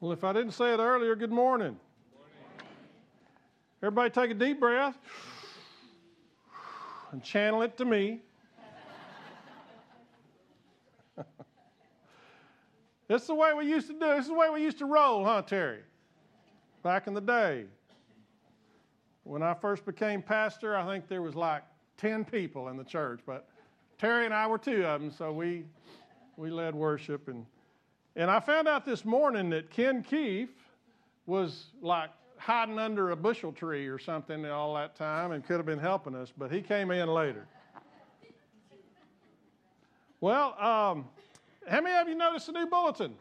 Well, if I didn't say it earlier, good morning. Everybody take a deep breath and channel it to me. This is the way we used to do. This is the way we used to roll, huh, Terry? Back in the day. When I first became pastor, I think there was like 10 people in the church, but Terry and I were two of them, so we led worship. And I found out this morning that Ken Keefe was like hiding under a bushel tree or something all that time and could have been helping us, but he came in later. Well, how many of you noticed the new bulletin?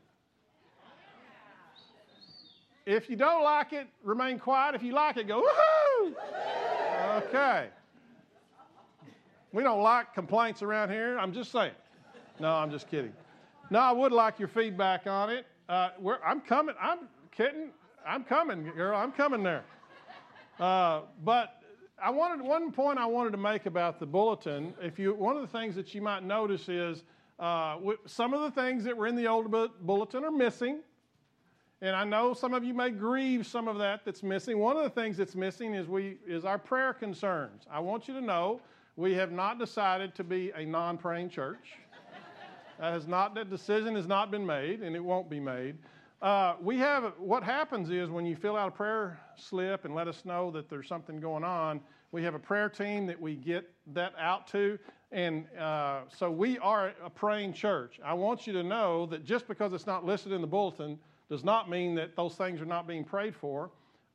If you don't like it, remain quiet. If you like it, go, woohoo! Okay. We don't like complaints around here. I'm just saying. No, I'm just kidding. No, I would like your feedback on it. I'm coming. I'm kidding. I'm coming, girl. I'm coming there. But one point I wanted to make about the bulletin. One of the things that you might notice is some of the things that were in the old bulletin are missing. And I know some of you may grieve some of that's missing. One of the things that's missing is our prayer concerns. I want you to know we have not decided to be a non-praying church. That decision has not been made, and it won't be made. What happens is when you fill out a prayer slip and let us know that there's something going on, we have a prayer team that we get that out to, and so we are a praying church. I want you to know that just because it's not listed in the bulletin does not mean that those things are not being prayed for.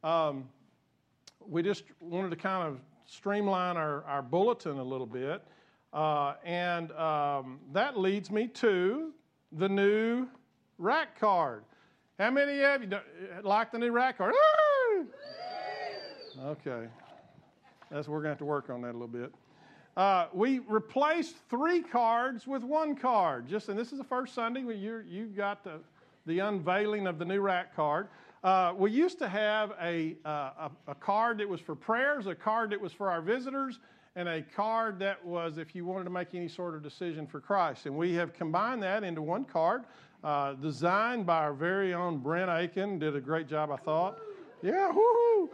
We just wanted to kind of streamline our bulletin a little bit. And that leads me to the new rack card. How many of you like the new rack card? Woo! Okay. We're going to have to work on that a little bit. We replaced 3 cards with 1 card. And this is the first Sunday where you got the unveiling of the new rack card. We used to have a card that was for prayers, a card that was for our visitors, and a card that was if you wanted to make any sort of decision for Christ. And we have combined that into 1 card, designed by our very own Brent Aiken. Did a great job, I thought. Yeah, woohoo!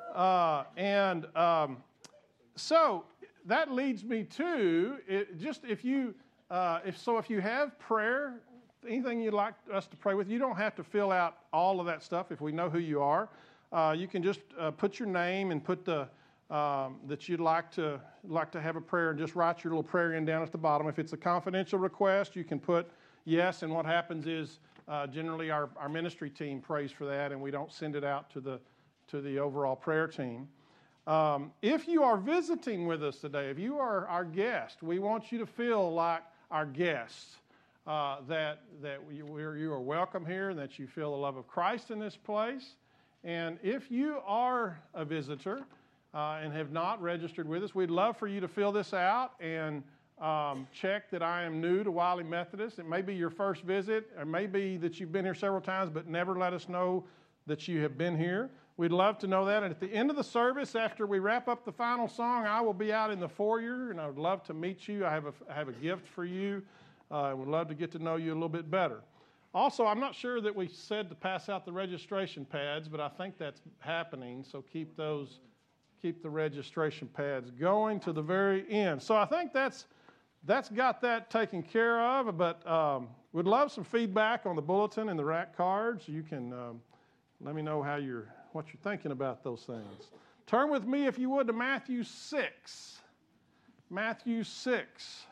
So that leads me to if you have prayer, anything you'd like us to pray with, you don't have to fill out all of that stuff if we know who you are. You can just put your name and put that you'd like to have a prayer and just write your little prayer in down at the bottom. If it's a confidential request, you can put yes, and what happens is generally our ministry team prays for that, and we don't send it out to the overall prayer team. If you are visiting with us today, if you are our guest, we want you to feel like our guests. That you are welcome here and that you feel the love of Christ in this place. And if you are a visitor and have not registered with us, we'd love for you to fill this out and check that I am new to Wiley Methodist. It may be your first visit, or may be that you've been here several times but never let us know that you have been here. We'd love to know that. And at the end of the service, after we wrap up the final song, I will be out in the foyer, and I would love to meet you. I have a gift for you. I would love to get to know you a little bit better. Also, I'm not sure that we said to pass out the registration pads, but I think that's happening, so keep the registration pads going to the very end. So I think that's got that taken care of, but we'd love some feedback on the bulletin and the rack cards. You can let me know what you're thinking about those things. Turn with me, if you would, to Matthew 6. Matthew 6.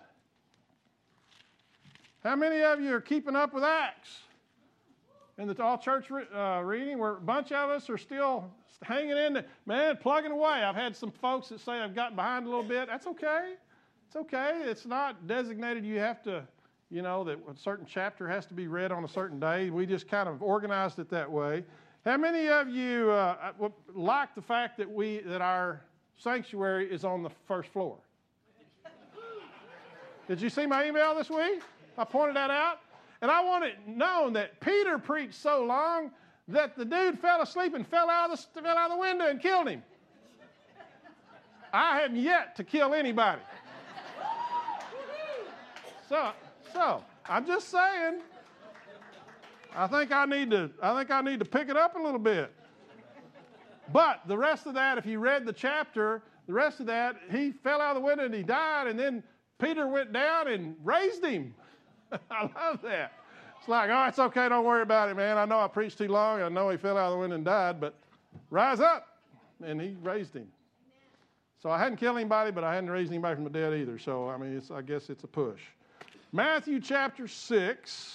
How many of you are keeping up with Acts? In the all-church reading, where a bunch of us are still hanging in there, man, plugging away. I've had some folks that say I've gotten behind a little bit. That's okay. It's okay. It's not designated you have to, that a certain chapter has to be read on a certain day. We just kind of organized it that way. How many of you like the fact that our sanctuary is on the first floor? Did you see my email this week? I pointed that out. And I want it known that Peter preached so long that the dude fell asleep and fell out of the window and killed him. I have yet to kill anybody. So I'm just saying, I think I need to pick it up a little bit. But the rest of that, if you read the chapter, the rest of that, he fell out of the window and he died, and then Peter went down and raised him. I love that. It's like, oh, it's okay, don't worry about it, man. I know I preached too long. I know he fell out of the window and died, but rise up. And he raised him. So I hadn't killed anybody, but I hadn't raised anybody from the dead either. So, I mean, I guess it's a push. Matthew chapter 6,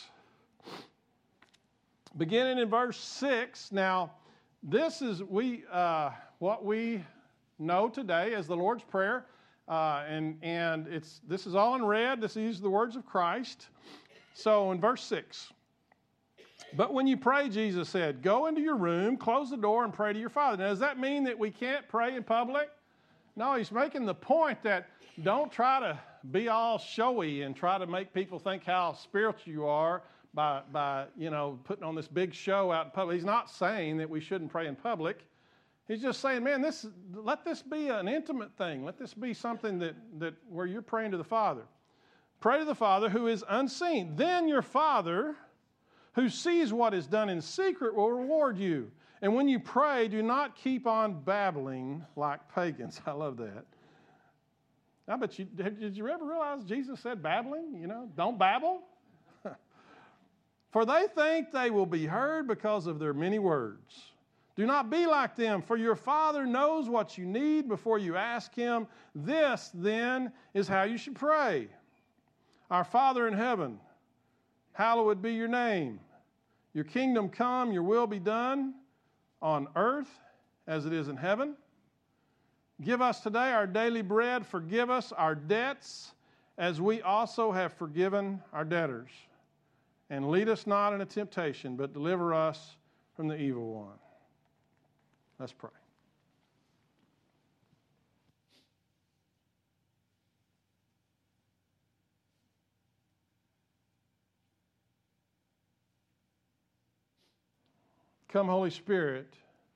beginning in verse 6. Now, this is what we know today as the Lord's Prayer. And this is all in red. These are the words of Christ. So in verse 6, but when you pray, Jesus said, go into your room, close the door, and pray to your Father. Now, does that mean that we can't pray in public? No, he's making the point that don't try to be all showy and try to make people think how spiritual you are by putting on this big show out in public. He's not saying that we shouldn't pray in public. He's just saying, man, let this be an intimate thing. Let this be something that where you're praying to the Father. Pray to the Father who is unseen. Then your Father who sees what is done in secret will reward you. And when you pray, do not keep on babbling like pagans. I love that. I bet you, did you ever realize Jesus said babbling? Don't babble. For they think they will be heard because of their many words. Do not be like them, for your Father knows what you need before you ask Him. This, then, is how you should pray. Our Father in heaven, hallowed be your name. Your kingdom come, your will be done on earth as it is in heaven. Give us today our daily bread. Forgive us our debts as we also have forgiven our debtors. And lead us not into temptation, but deliver us from the evil one. Let's pray. Come, Holy Spirit,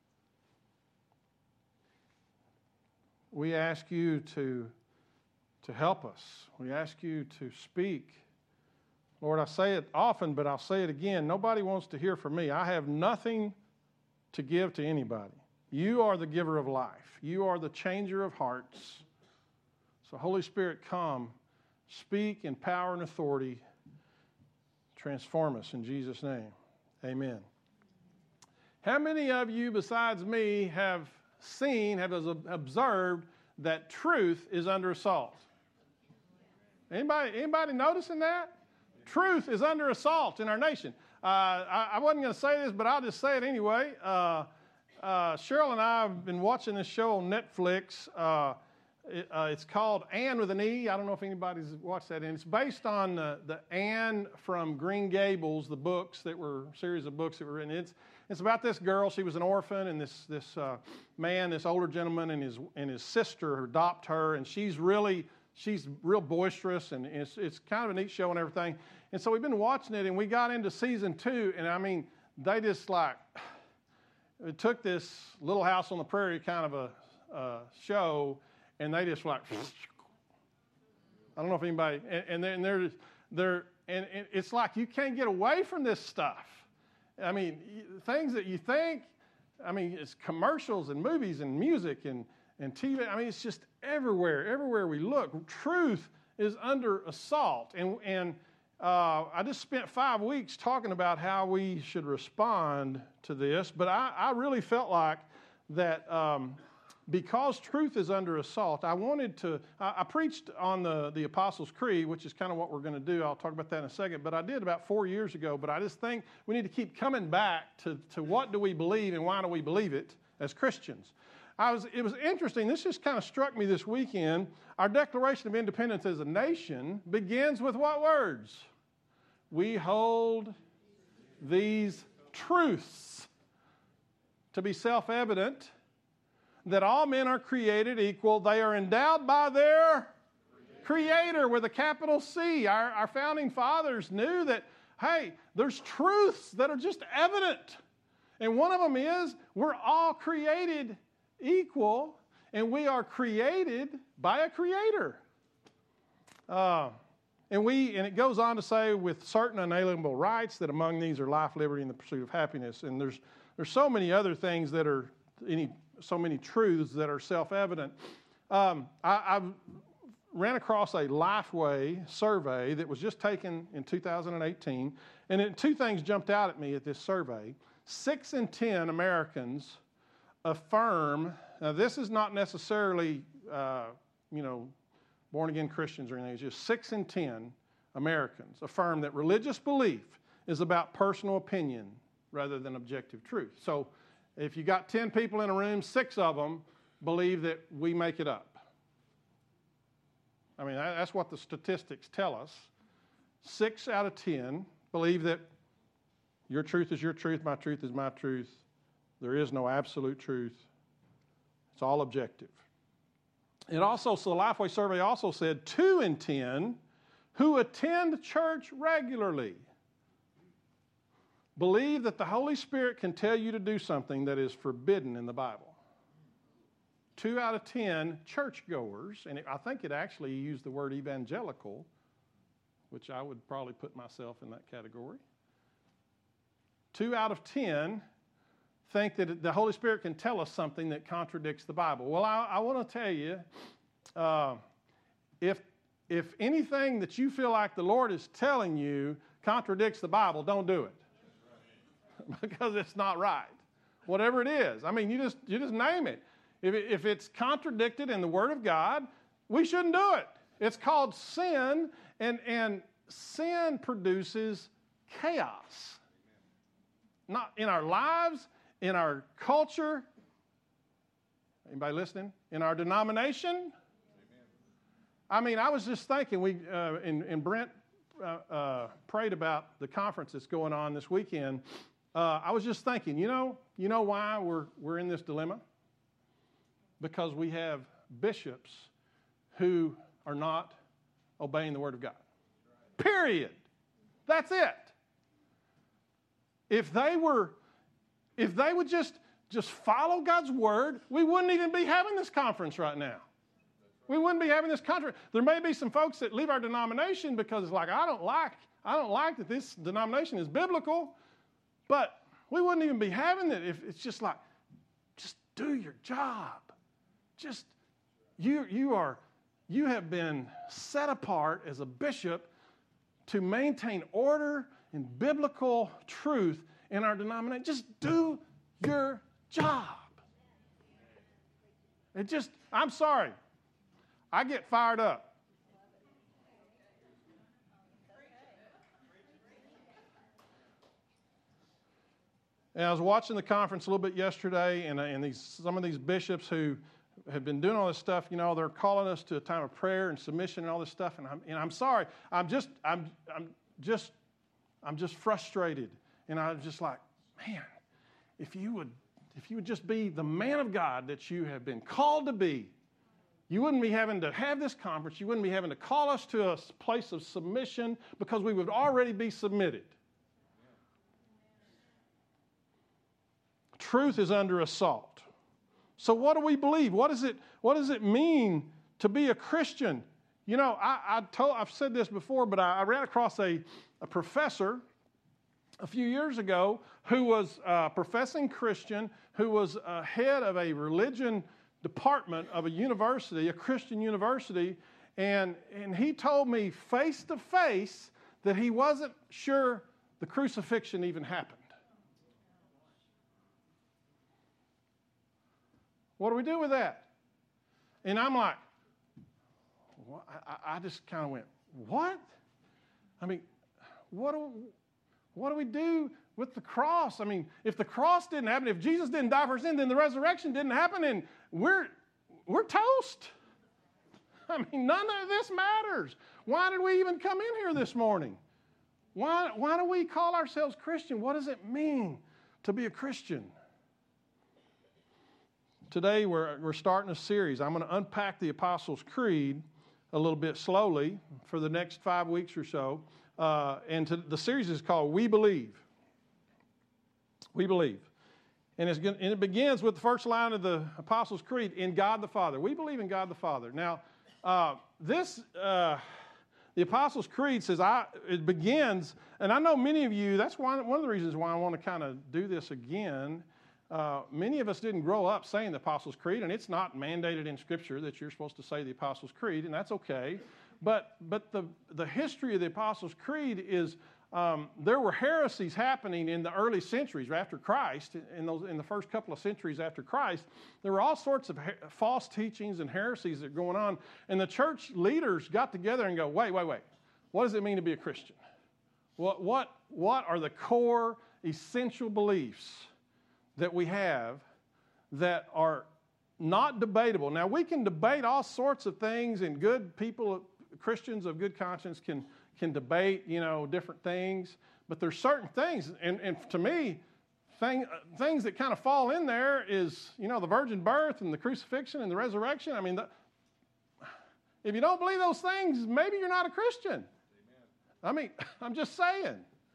we ask you to help us. We ask you to speak. Lord, I say it often, but I'll say it again. Nobody wants to hear from me. I have nothing to give to anybody. You are the giver of life. You are the changer of hearts. So, Holy Spirit, come, speak in power and authority. Transform us in Jesus' name. Amen. How many of you besides me have observed that truth is under assault? Anybody noticing that? Truth is under assault in our nation. I wasn't going to say this, but I'll just say it anyway. Cheryl and I have been watching this show on Netflix. It's called Anne with an E. I don't know if anybody's watched that. And it's based on the Anne from Green Gables, the series of books that were written. It's about this girl. She was an orphan, and this man, this older gentleman, and his sister adopt her, and she's real boisterous, and it's kind of a neat show and everything. And so we've been watching it, and we got into season 2, and I mean, they just it took this Little House on the Prairie kind of a show, and they just I don't know if anybody, and it's like you can't get away from this stuff. I mean, things that you think, it's commercials and movies and music and TV. It's just everywhere we look. Truth is under assault. And I just spent 5 weeks talking about how we should respond to this, but I really felt like that because truth is under assault, I preached on the Apostles' Creed, which is kind of what we're going to do. I'll talk about that in a second, but I did about 4 years ago, but I just think we need to keep coming back to what do we believe and why do we believe it as Christians. It was interesting. This just kind of struck me this weekend. Our Declaration of Independence as a nation begins with what words? We hold these truths to be self-evident, that all men are created equal. They are endowed by their Creator with a capital C. Our founding fathers knew that, hey, there's truths that are just evident. And one of them is we're all created equal, and we are created by a Creator. And it goes on to say, with certain unalienable rights, that among these are life, liberty, and the pursuit of happiness. And there's so many other things that are so many truths that are self-evident. I ran across a Lifeway survey that was just taken in 2018, and two things jumped out at me at this survey. 6 in 10 Americans affirm. Now, this is not necessarily, born-again Christians or anything. It's just 6 in 10 Americans affirm that religious belief is about personal opinion rather than objective truth. So if you got 10 people in a room, 6 of them believe that we make it up. I mean, that's what the statistics tell us. 6 out of 10 believe that your truth is your truth, my truth is my truth. There is no absolute truth. It's all objective. So the Lifeway survey also said 2 in 10 who attend church regularly believe that the Holy Spirit can tell you to do something that is forbidden in the Bible. 2 out of 10 churchgoers, and I think it actually used the word evangelical, which I would probably put myself in that category. 2 out of 10 think that the Holy Spirit can tell us something that contradicts the Bible. Well, I want to tell you, if anything that you feel like the Lord is telling you contradicts the Bible, don't do it. Because it's not right. Whatever it is. I mean, you just name it. If it's contradicted in the Word of God, we shouldn't do it. It's called sin, and sin produces chaos. Not in our lives, in our culture. Anybody listening? In our denomination. I mean, I was just thinking, and Brent prayed about the conference that's going on this weekend. I was just thinking, you know why we're in this dilemma? Because we have bishops who are not obeying the Word of God. Period. That's it. If they would just follow God's Word, we wouldn't even be having this conference right now. We wouldn't be having this conference. There may be some folks that leave our denomination because it's like, I don't like that this denomination is biblical, but we wouldn't even be having it if it's just like, just do your job. Just, you have been set apart as a bishop to maintain order and biblical truth in our denomination. Just do your job. I'm sorry. I get fired up. And I was watching the conference a little bit yesterday, and some of these bishops who have been doing all this stuff, they're calling us to a time of prayer and submission and all this stuff. And I'm sorry. I'm just frustrated. And I'm just like, man, if you would just be the man of God that you have been called to be, you wouldn't be having to have this conference. You wouldn't be having to call us to a place of submission because we would already be submitted. Truth is under assault. So what do we believe? What does it mean to be a Christian? I've said this before, but I ran across a professor a few years ago who was a professing Christian, who was head of a religion department of a university, a Christian university, and he told me face to face that he wasn't sure the crucifixion even happened. What do we do with that? And I'm like, I just kind of went, what? I mean, what do we do with the cross? I mean, if the cross didn't happen, if Jesus didn't die for sin, then the resurrection didn't happen, and we're toast. I mean, none of this matters. Why did we even come in here this morning? Why do we call ourselves Christian? What does it mean to be a Christian? Today we're starting a series. I'm going to unpack the Apostles' Creed a little bit slowly for the next 5 weeks or so. The series is called We Believe. We Believe. And it begins with the first line of the Apostles' Creed, in God the Father. We believe in God the Father. Now, this The Apostles' Creed says, it begins, and I know many of you, that's one of the reasons why I want to kind of do this again. Many of us didn't grow up saying the Apostles' Creed, and it's not mandated in Scripture that you're supposed to say the Apostles' Creed, and that's okay. But the history of the Apostles' Creed is there were heresies happening in the early centuries after Christ, in the first couple of centuries after Christ. There were all sorts of false teachings and heresies that were going on, and the church leaders got together and go, wait. What does it mean to be a Christian? What are the core essential beliefs that we have that are not debatable? Now, we can debate all sorts of things, and good people, Christians of good conscience can debate, different things, but there's certain things, and to me, things that kind of fall in there is, the virgin birth and the crucifixion and the resurrection. I mean, if you don't believe those things, maybe you're not a Christian. Amen. I mean, I'm just saying.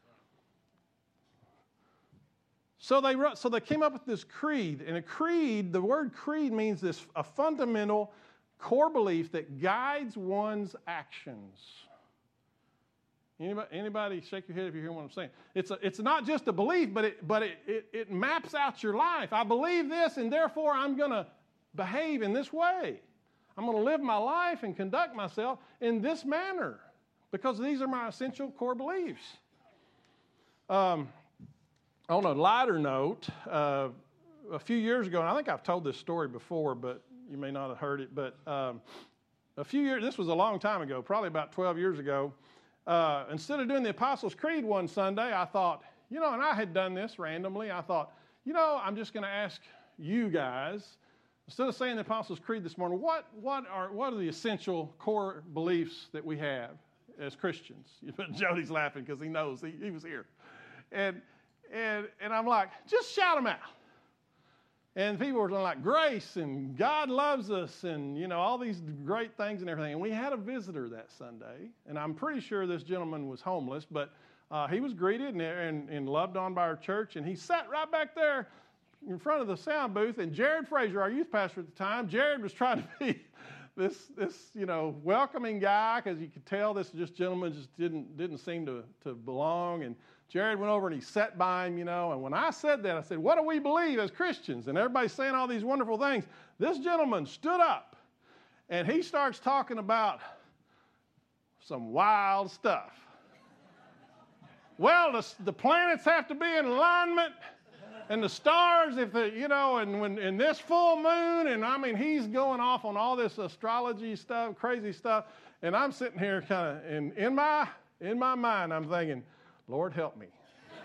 So they came up with this creed, and a creed, the word creed means a fundamental core belief that guides one's actions. Anybody shake your head if you hear what I'm saying? It's not just a belief, but it maps out your life. I believe this, and therefore I'm going to behave in this way. I'm going to live my life and conduct myself in this manner because these are my essential core beliefs. On a lighter note, a few years ago, and I think I've told this story before, but you may not have heard it, but this was a long time ago, probably about 12 years ago. Instead of doing the Apostles' Creed one Sunday, I thought, and I had done this randomly. I thought, I'm just going to ask you guys, instead of saying the Apostles' Creed this morning, what are the essential core beliefs that we have as Christians? Jody's laughing because he knows he was here, and I'm like, just shout them out. And people were like, grace and God loves us and, all these great things and everything. And we had a visitor that Sunday, and I'm pretty sure this gentleman was homeless, but he was greeted and loved on by our church, and he sat right back there in front of the sound booth. And Jared Frazier, our youth pastor at the time, Jared was trying to be this welcoming guy because you could tell this gentleman just didn't seem to belong. And Jared went over and he sat by him, and when I said that, I said, what do we believe as Christians? And everybody's saying all these wonderful things. This gentleman stood up and he starts talking about some wild stuff. Well, the planets have to be in alignment and the stars, and this full moon, and I mean, he's going off on all this astrology stuff, crazy stuff, and I'm sitting here kind of, in my mind, I'm thinking, Lord, help me.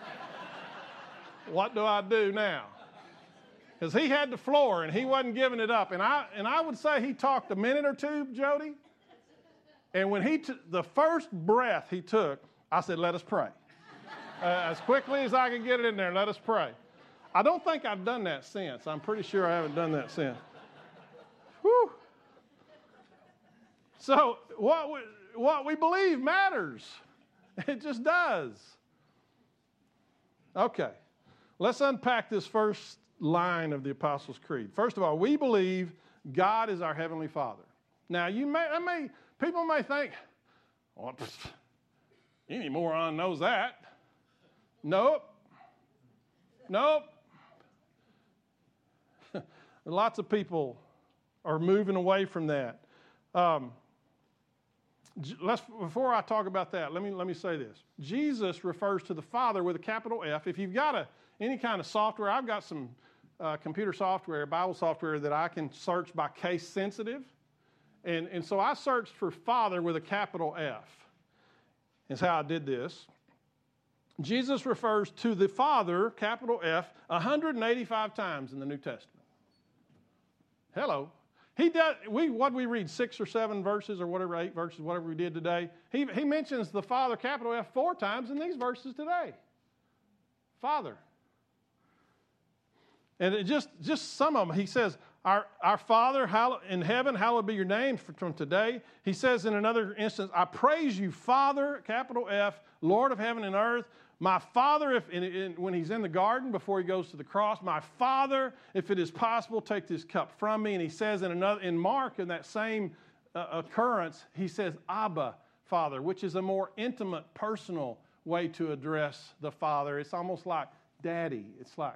What do I do now? Because he had the floor, and he wasn't giving it up, and I would say he talked a minute or two, Jody, and when the first breath he took, I said, let us pray. As quickly as I could get it in there, let us pray. I don't think I've done that since. I'm pretty sure I haven't done that since. Whew. So what we believe matters. It just does. Okay. Let's unpack this first line of the Apostles' Creed. First of all, we believe God is our Heavenly Father. Now, people may think, well, any moron knows that. Nope. Lots of people are moving away from that. Before I talk about that, let me say this. Jesus refers to the Father with a capital F. If you've got any kind of software, I've got some computer software, Bible software that I can search by case sensitive. And so I searched for Father with a capital F. Is how I did this. Jesus refers to the Father, capital F, 185 times in the New Testament. Hello. He does. We read 6 or 7 verses or whatever, 8 verses, whatever we did today. He mentions the Father, capital F, 4 times in these verses today. Father. And it just some of them. He says, Our Father in heaven, hallowed be your name from today. He says in another instance, I praise you, Father, capital F, Lord of heaven and earth. My Father, when he's in the garden before he goes to the cross, my Father, if it is possible, take this cup from me. And he says in Mark, in that same occurrence, he says, Abba, Father, which is a more intimate, personal way to address the Father. It's almost like Daddy. It's like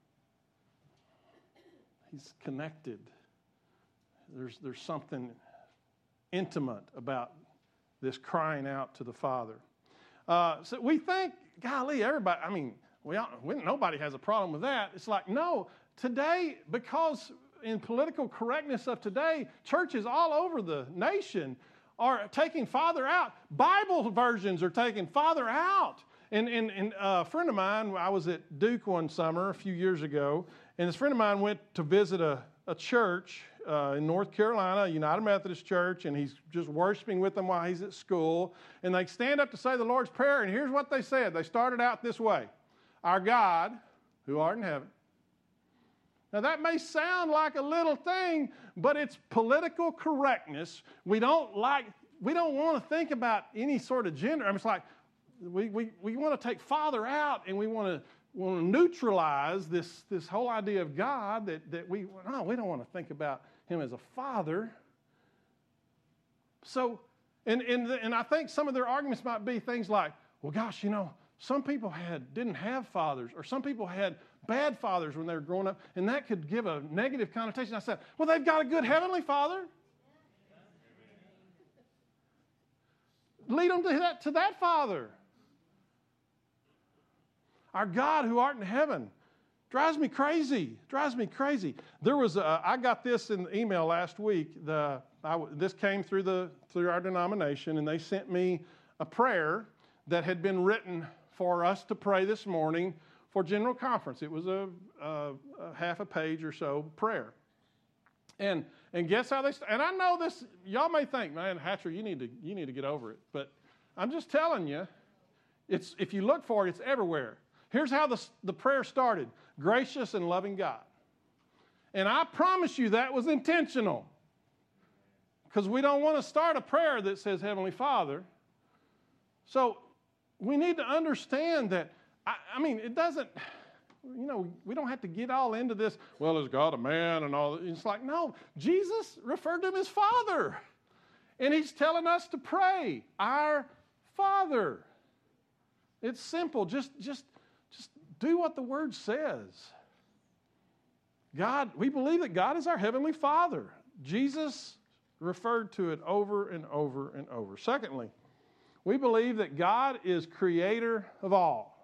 He's connected. There's something intimate about this crying out to the Father. So we think, golly, everybody, nobody has a problem with that. It's like, no, today, because in political correctness of today, churches all over the nation are taking Father out. Bible versions are taking Father out. And a friend of mine, I was at Duke one summer a few years ago, and this friend of mine went to visit a church in North Carolina, a United Methodist church, and he's just worshiping with them while he's at school. And they stand up to say the Lord's Prayer, and here's what they said. They started out this way: Our God, who art in heaven. Now that may sound like a little thing, but it's political correctness. We don't want to think about any sort of gender. It's like we want to take Father out, and we want to neutralize this whole idea of God that we don't want to think about Him as a Father. So, and I think some of their arguments might be things like, well, gosh, some people didn't have fathers, or some people had bad fathers when they were growing up, and that could give a negative connotation. I said, well, they've got a good heavenly Father. Lead them to that Father. Our God who art in heaven. Drives me crazy. There was I got this in the email last week. This came through our denomination, and they sent me a prayer that had been written for us to pray this morning for General Conference. It was a half a page or so prayer. And guess how and I know this, y'all may think, man, Hatcher, you need to get over it. But I'm just telling you, if you look for it, it's everywhere. Here's how the prayer started: gracious and loving God. And I promise you that was intentional, because we don't want to start a prayer that says Heavenly Father. So we need to understand that, it doesn't, we don't have to get all into this, well, is God a man and all that. It's like, no, Jesus referred to Him as Father. And He's telling us to pray, Our Father. It's simple. Just do what the Word says. God, we believe that God is our Heavenly Father. Jesus referred to it over and over and over. Secondly, we believe that God is creator of all.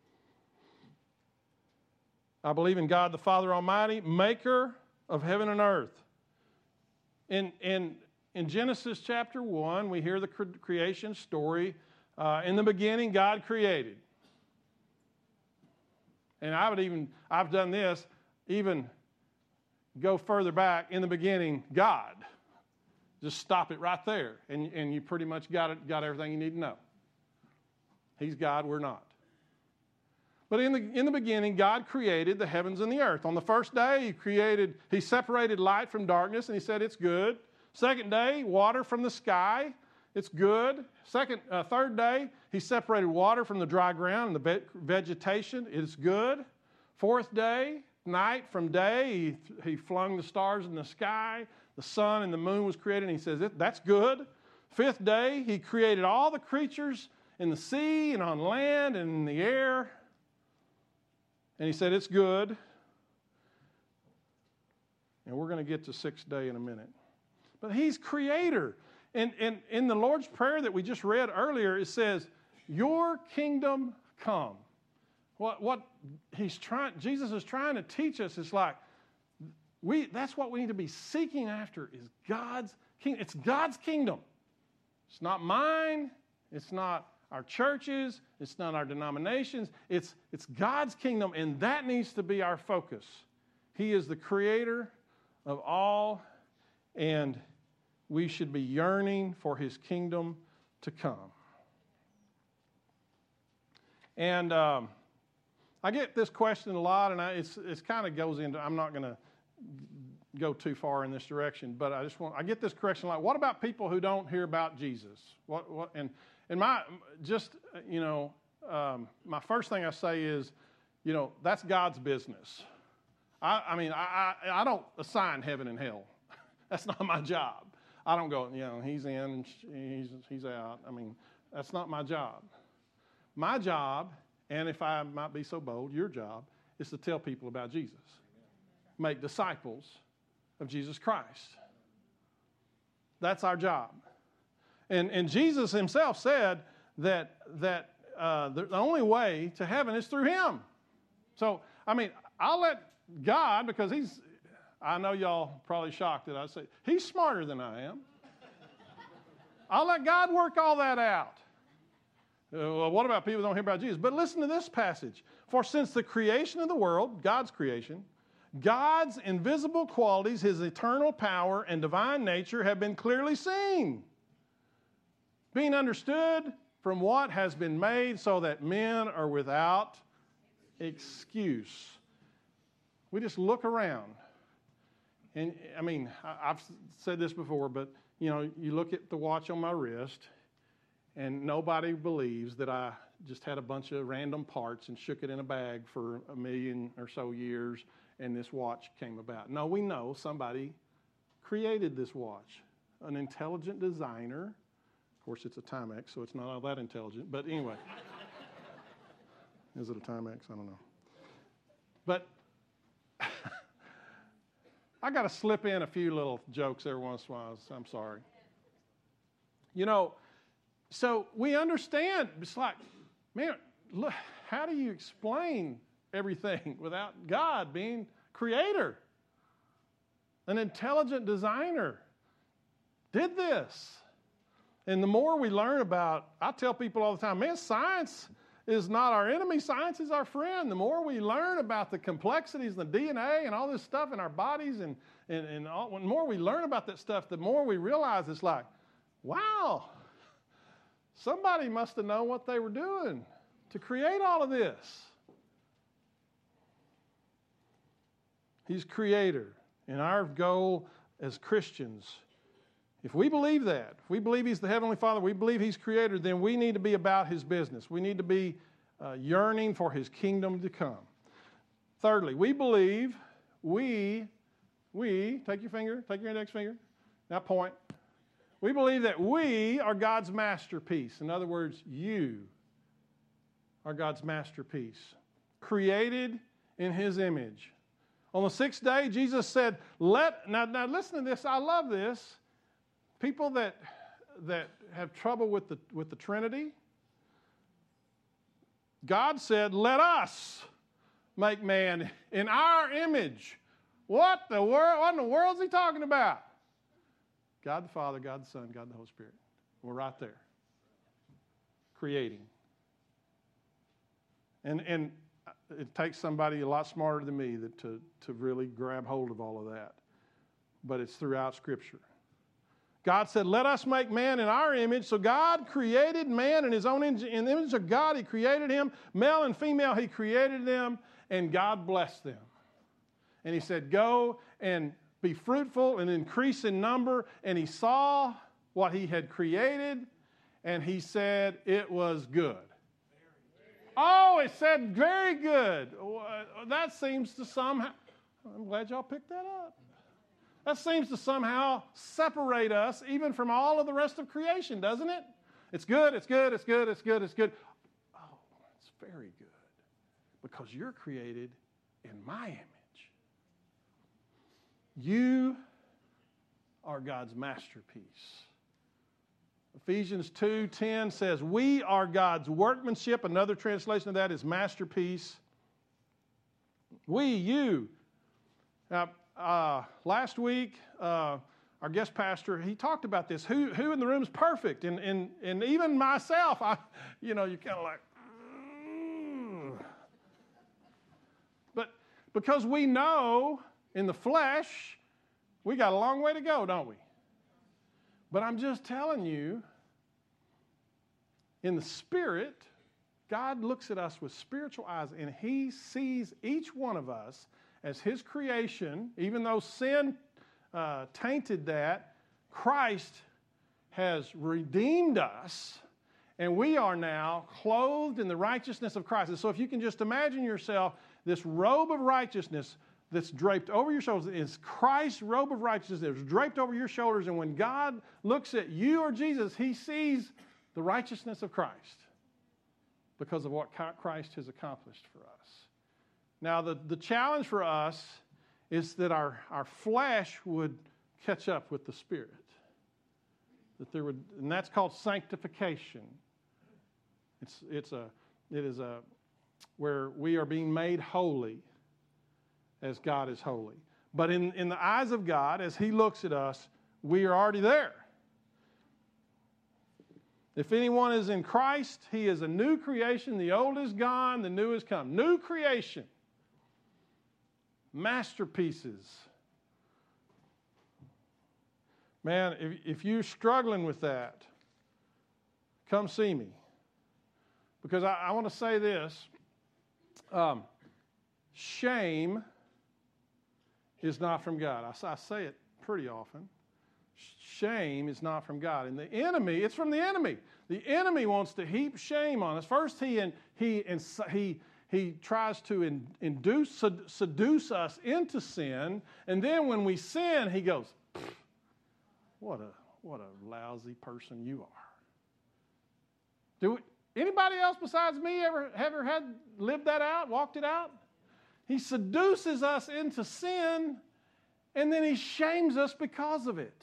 I believe in God the Father Almighty, maker of heaven and earth. In Genesis chapter 1, we hear the creation story. In the beginning, God created. And I've done this, even go further back. In the beginning, God. Just stop it right there, and you pretty much got everything you need to know. He's God, we're not. But in the beginning, God created the heavens and the earth. On the first day, He separated light from darkness, and He said it's good. Second day, water from the sky. It's good. Third day, He separated water from the dry ground and the vegetation. It's good. Fourth day, night from day, He flung the stars in the sky. The sun and the moon was created, and He says, that's good. Fifth day, He created all the creatures in the sea and on land and in the air. And He said, it's good. And we're going to get to sixth day in a minute. But He's creator. And in the Lord's Prayer that we just read earlier, it says, your kingdom come. What Jesus is trying to teach us is like, that's what we need to be seeking after, is God's kingdom. It's God's kingdom. It's not mine. It's not our churches. It's not our denominations. It's God's kingdom, and that needs to be our focus. He is the creator of all, and we should be yearning for His kingdom to come. And I get this question a lot, and it kind of goes into, I'm not going to go too far in this direction, but I get this question like, what about people who don't hear about Jesus? My first thing I say is, that's God's business. I don't assign heaven and hell. That's not my job. I don't go, he's in and he's out. I mean, that's not my job. My job, and if I might be so bold, your job, is to tell people about Jesus. Make disciples of Jesus Christ. That's our job. And Jesus himself said that the only way to heaven is through him. So, I mean, I'll let God, because I know y'all probably shocked that I say, he's smarter than I am. I'll let God work all that out. Well, what about people who don't hear about Jesus? But listen to this passage. For since the creation of the world, God's creation, God's invisible qualities, his eternal power and divine nature have been clearly seen, being understood from what has been made, so that men are without excuse. We just look around. And I mean, I've said this before, but you look at the watch on my wrist, and nobody believes that I just had a bunch of random parts and shook it in a bag for 1 million or so years, and this watch came about. No, we know somebody created this watch, an intelligent designer. Of course, it's a Timex, so it's not all that intelligent. But anyway, is it a Timex? I don't know. But I got to slip in a few little jokes every once in a while. So I'm sorry. So we understand. It's like, man, look, how do you explain everything without God being creator? An intelligent designer did this. And the more we learn about, I tell people all the time, man, science is not our enemy. Science is our friend. The more we learn about the complexities, the DNA and all this stuff in our bodies, and all, the more we learn about that stuff, the more we realize it's like, wow, somebody must have known what they were doing to create all of this. He's creator. And our goal as Christians, if we believe that, if we believe he's the Heavenly Father, we believe he's creator, then we need to be about his business. We need to be yearning for his kingdom to come. Thirdly, we believe, take your index finger, now point. We believe that we are God's masterpiece. In other words, you are God's masterpiece, created in his image. On the sixth day, Jesus said, now listen to this, I love this. People that have trouble with the Trinity, God said, let us make man in our image. What in the world is he talking about? God the Father, God the Son, God the Holy Spirit. We're right there. Creating. And it takes somebody a lot smarter than me to really grab hold of all of that. But it's throughout Scripture. God said, let us make man in our image. So God created man in his own image. In the image of God, he created him. Male and female, he created them. And God blessed them. And he said, go and be fruitful and increase in number. And he saw what he had created. And he said, it was good. Oh, it said very good. That seems to somehow, I'm glad y'all picked that up. That seems to somehow separate us even from all of the rest of creation, doesn't it? It's good, it's good, it's good, it's good, it's good. Oh, it's very good because you're created in my image. You are God's masterpiece. Ephesians 2:10 says, we are God's workmanship. Another translation of that is masterpiece. You. Now, last week, our guest pastor, he talked about this. Who in the room is perfect? And even myself, you're kind of like, But because we know in the flesh, we got a long way to go, don't we? But I'm just telling you, in the spirit, God looks at us with spiritual eyes, and he sees each one of us as his creation. Even though sin tainted that, Christ has redeemed us, and we are now clothed in the righteousness of Christ. And so if you can just imagine yourself, this robe of righteousness that's draped over your shoulders. It's Christ's robe of righteousness that's draped over your shoulders. And when God looks at you or Jesus, he sees the righteousness of Christ because of what Christ has accomplished for us. Now, the challenge for us is that our flesh would catch up with the Spirit. And that's called sanctification. It is where we are being made holy as God is holy. But in the eyes of God, as he looks at us, we are already there. If anyone is in Christ, he is a new creation. The old is gone, the new has come. New creation. Masterpieces. Man, if you're struggling with that, come see me. Because I want to say this. Shame is not from God. I say it pretty often. Shame is not from God. And the enemy, it's from the enemy. The enemy wants to heap shame on us. First, he tries to seduce us into sin. And then when we sin, he goes, what a lousy person you are. Anybody else besides me ever lived that out, walked it out? He seduces us into sin, and then he shames us because of it.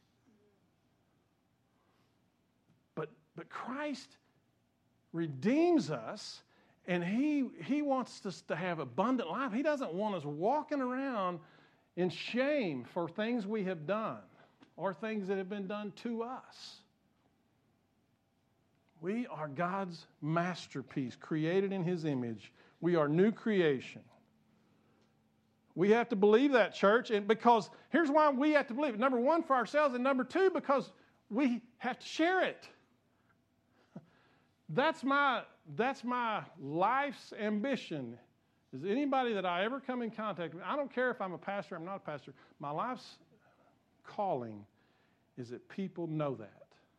But Christ redeems us, and he wants us to have abundant life. He doesn't want us walking around in shame for things we have done or things that have been done to us. We are God's masterpiece, created in his image. We are new creation. We have to believe that, church, and because here's why we have to believe it. Number one, for ourselves, and number two, because we have to share it. That's my life's ambition. Is anybody that I ever come in contact with, I don't care if I'm a pastor or I'm not a pastor, my life's calling is that people know that.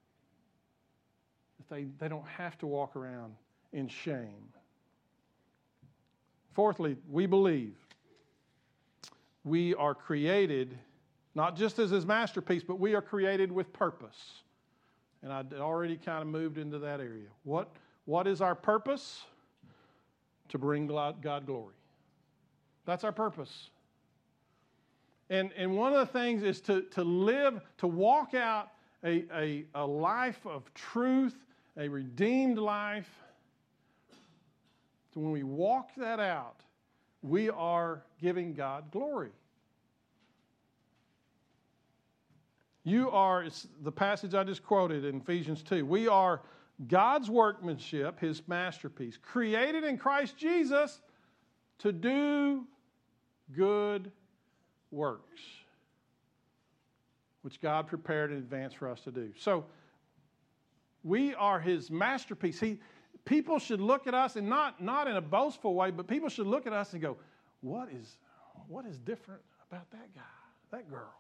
That they don't have to walk around in shame. Fourthly, we believe we are created not just as his masterpiece, but we are created with purpose. And I'd already kind of moved into that area. What is our purpose? To bring God glory. That's our purpose. And one of the things is to live, to walk out a life of truth, a redeemed life. So when we walk that out, we are giving God glory. It's the passage I just quoted in Ephesians 2. We are God's workmanship, his masterpiece, created in Christ Jesus to do good works, which God prepared in advance for us to do. So we are his masterpiece. People should look at us, and not in a boastful way, but people should look at us and go, what is different about that guy, that girl?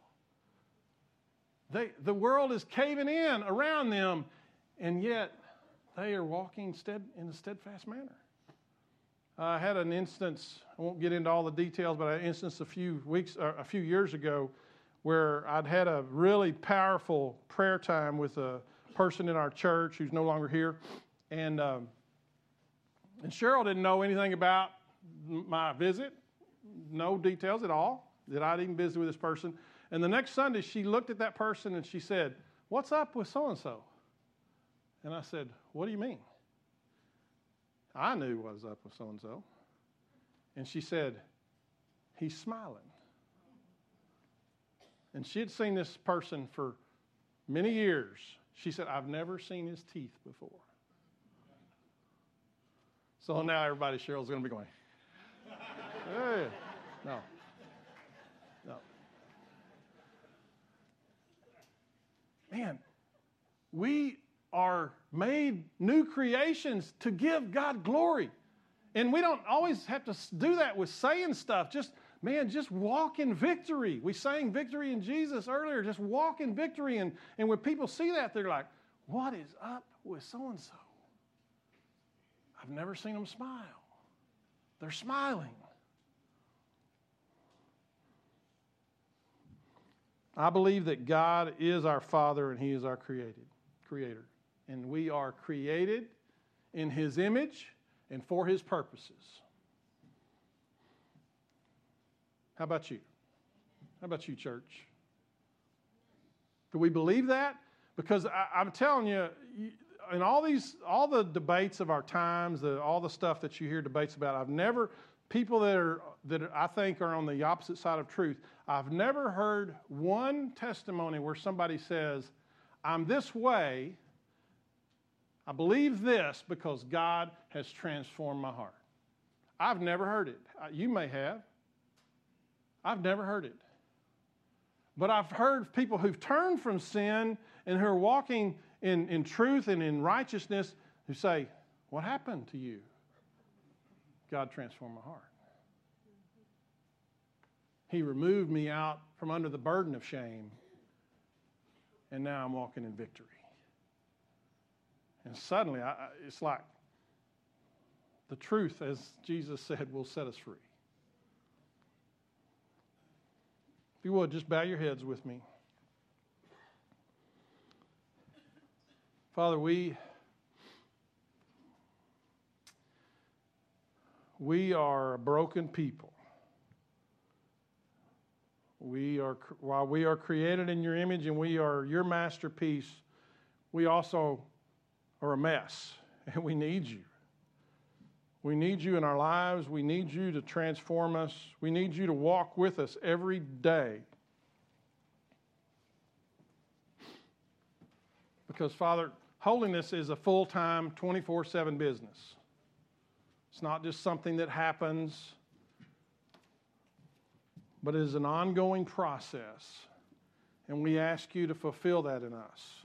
The world is caving in around them, and yet they are walking in a steadfast manner. I had an instance, I won't get into all the details, but I had an instance a few years ago where I'd had a really powerful prayer time with a person in our church who's no longer here. And Cheryl didn't know anything about my visit, no details at all, that I'd even visited with this person. And the next Sunday, she looked at that person and she said, "What's up with so-and-so?" And I said, "What do you mean?" I knew what was up with so-and-so. And she said, "He's smiling." And she had seen this person for many years. She said, "I've never seen his teeth before." So now everybody, Cheryl's going to be going, "Hey, no. Man, we are made new creations to give God glory. And we don't always have to do that with saying stuff. Just walk in victory. We sang victory in Jesus earlier. Just walk in victory. And when people see that, they're like, "What is up with so-and-so? I've never seen them smile." They're smiling. I believe that God is our Father and He is our Creator. And we are created in His image and for His purposes. How about you? How about you, church? Do we believe that? Because I'm telling you, in all the debates of our times, all the stuff that you hear debates about, people that I think are on the opposite side of truth, I've never heard one testimony where somebody says, I'm this way, I believe this because God has transformed my heart. I've never heard it. You may have. I've never heard it. But I've heard people who've turned from sin and who are walking in truth and in righteousness who say, what happened to you? God transformed my heart. He removed me out from under the burden of shame, and now I'm walking in victory. And suddenly, it's like the truth, as Jesus said, will set us free. If you would, just bow your heads with me. Father, we are a broken people. While we are created in your image and we are your masterpiece, we also are a mess, and we need you. We need you in our lives. We need you to transform us. We need you to walk with us every day. Because, Father, holiness is a full-time, 24/7 business. It's not just something that happens, but it is an ongoing process. And we ask you to fulfill that in us.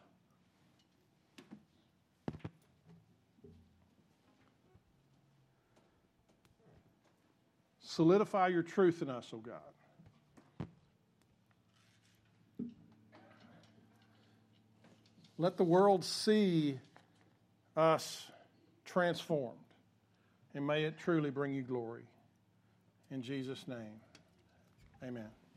Solidify your truth in us, O God. Let the world see us transformed, and may it truly bring you glory. In Jesus' name, amen.